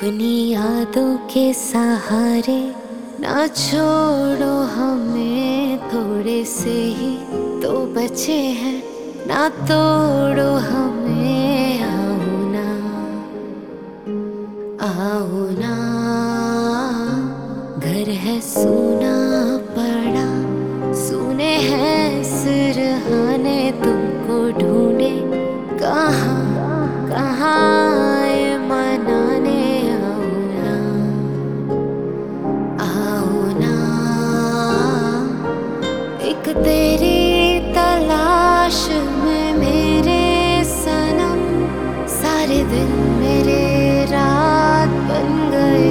अपनी यादों के सहारे ना छोड़ो हमें, थोड़े से ही तो बचे हैं, ना तोड़ो हमें। आओ ना, आओ ना, घर है सूना पड़ा, सुने हैं सिरहाने, तुमको ढूंढे कहाँ कहाँ ये मनाने। आओ ना, आओ ना, एक तेरी तलाश में मेरे सनम, सारे दिन मेरे रात बन गए।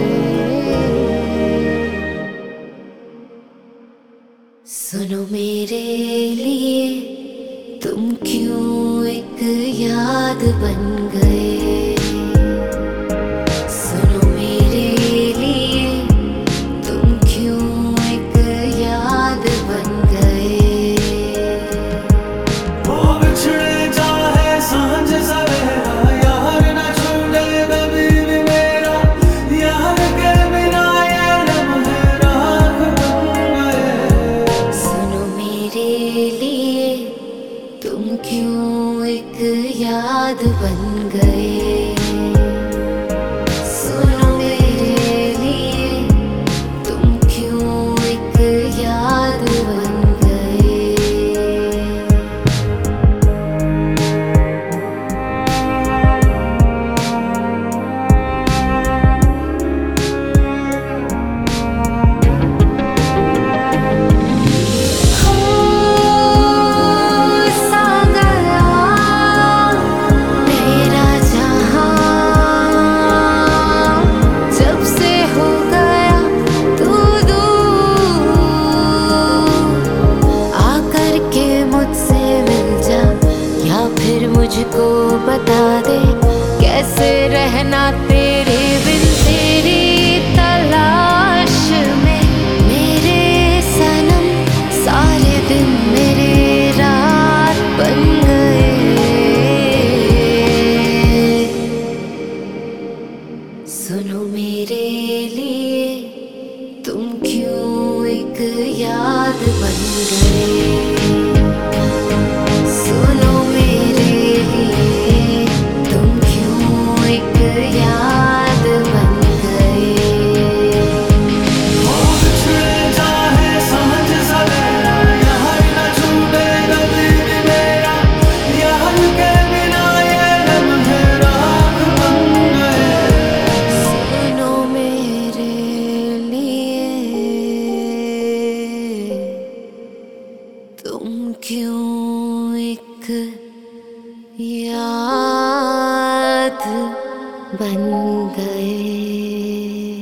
सुनो मेरे लिए तुम क्यों एक याद बन गए। सुनो मेरे लिए तुम क्यों एक याद बन गए। वो बिछड़े चाहे सांझ सवेरा, यार न छूटे कभी भी मेरा, यार के बिना ये लम्हे राख बन गए। सुनो मेरे लिए तुम क्यों एक याद बन गए। सुनो मेरे लिए तुम क्यों एक याद बन गए। मुझको बता दे कैसे रहना तेरे बिन, तेरी तलाश में मेरे सनम, सारे दिन मेरे रात बन गए। सुनो मेरे लिए तुम क्यों एक याद बन गए। सुनो मेरे लिए तुम क्यों एक याद बन गए। वो बिछड़े चाहे सांझ सवेरा, यार न छूटे कभी भी मेरा, यार के बिना ये लम्हे राख बन गए। सुनो मेरे लिए तुम क्यों एक याद बन गए।